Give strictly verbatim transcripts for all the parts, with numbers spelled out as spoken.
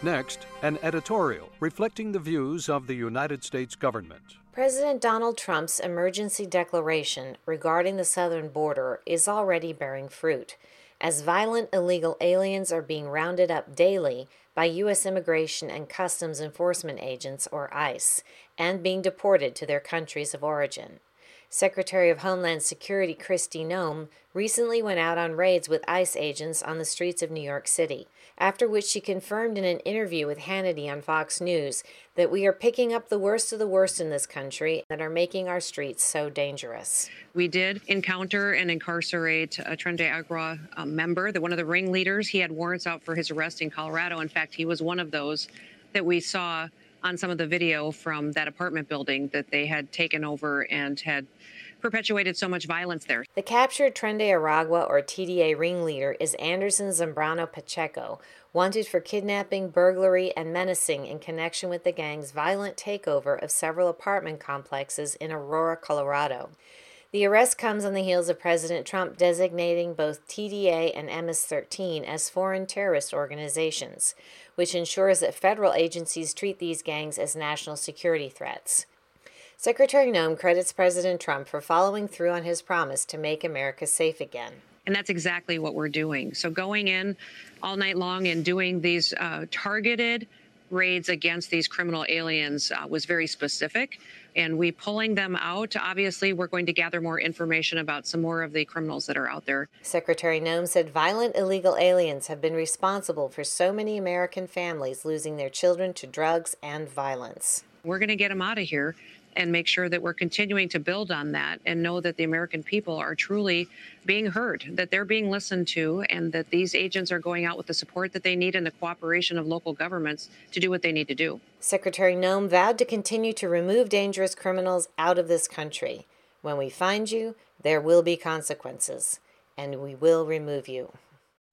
Next, an editorial reflecting the views of the United States government. President Donald Trump's emergency declaration regarding the southern border is already bearing fruit, as violent illegal aliens are being rounded up daily by U S Immigration and Customs Enforcement agents, or ICE, and being deported to their countries of origin. Secretary of Homeland Security Kristi Noem recently went out on raids with ICE agents on the streets of New York City, after which she confirmed in an interview with Hannity on Fox News that we are picking up the worst of the worst in this country that are making our streets so dangerous. We did encounter and incarcerate a Tren de Agua um, member, that one of the ringleaders. He had warrants out for his arrest in Colorado. In fact, he was one of those that we saw on some of the video from that apartment building that they had taken over and had perpetuated so much violence there. The captured Tren de Aragua, or T D A ringleader, is Anderson Zambrano Pacheco, wanted for kidnapping, burglary, and menacing in connection with the gang's violent takeover of several apartment complexes in Aurora, Colorado. The arrest comes on the heels of President Trump designating both T D A and M S thirteen as foreign terrorist organizations, which ensures that federal agencies treat these gangs as national security threats. Secretary Noem credits President Trump for following through on his promise to make America safe again. And that's exactly what we're doing. So going in all night long and doing these uh, targeted raids against these criminal aliens uh, was very specific. And we pulling them out, obviously, we're going to gather more information about some more of the criminals that are out there. Secretary Noem said violent illegal aliens have been responsible for so many American families losing their children to drugs and violence. We're going to get them out of here and make sure that we're continuing to build on that and know that the American people are truly being heard, that they're being listened to, and that these agents are going out with the support that they need and the cooperation of local governments to do what they need to do. Secretary Noem vowed to continue to remove dangerous criminals out of this country. When we find you, there will be consequences, and we will remove you.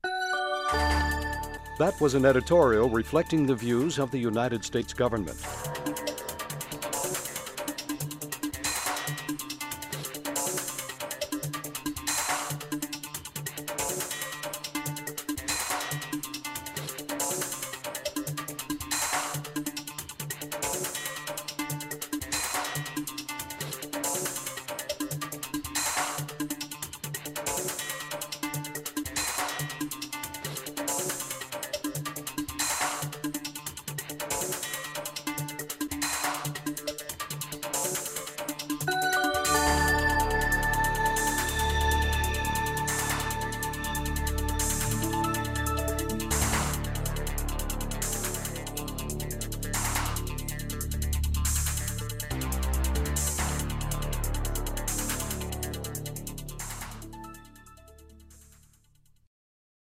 That was an editorial reflecting the views of the United States government.